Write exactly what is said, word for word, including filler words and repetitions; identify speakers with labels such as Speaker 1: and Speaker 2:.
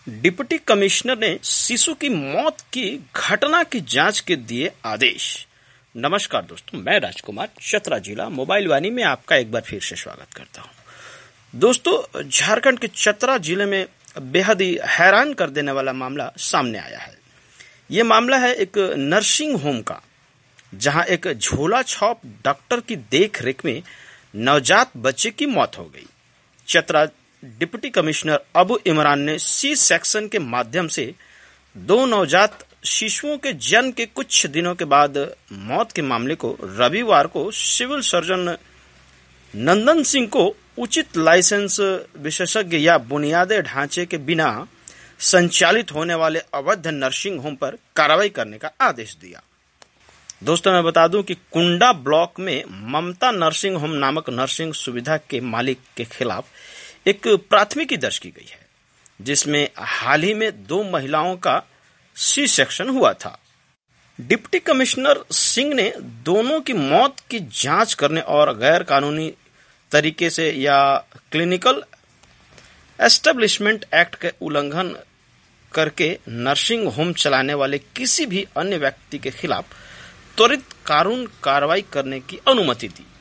Speaker 1: Deputy commissioner ने शिशु की मौत की घटना की जांच के दिए आदेश। नमस्कार दोस्तों, मैं राजकुमार चतरा जिला मोबाइल वाणी में आपका एक बार फिर से स्वागत करता हूं। दोस्तों, झारखंड के चतरा जिले में बेहद ही हैरान कर देने वाला मामला सामने आया है। ये मामला है एक नर्सिंग होम का, जहां एक झोला छाप डॉक्टर की देखरेख में नवजात बच्चे की मौत हो गई। चतरा डिप्टी कमिश्नर अबू इमरान ने सी सेक्शन के माध्यम से दो नवजात शिशुओं के जन्म के कुछ दिनों के बाद मौत के मामले को रविवार को सिविल सर्जन नंदन सिंह को उचित लाइसेंस विशेषज्ञ या बुनियादी ढांचे के बिना संचालित होने वाले अवैध नर्सिंग होम पर कार्रवाई करने का आदेश दिया। दोस्तों, मैं बता दूं कि कुंडा ब्लॉक में ममता नर्सिंग होम नामक नर्सिंग सुविधा के मालिक के खिलाफ एक प्राथमिकी दर्ज की गई है, जिसमें हाल ही में दो महिलाओं का सी सेक्शन हुआ था। डिप्टी कमिश्नर सिंह ने दोनों की मौत की जांच करने और गैर कानूनी तरीके से या क्लिनिकल एस्टेब्लिशमेंट एक्ट के उल्लंघन करके नर्सिंग होम चलाने वाले किसी भी अन्य व्यक्ति के खिलाफ त्वरित कानून कार्रवाई करने की अनुमति दी।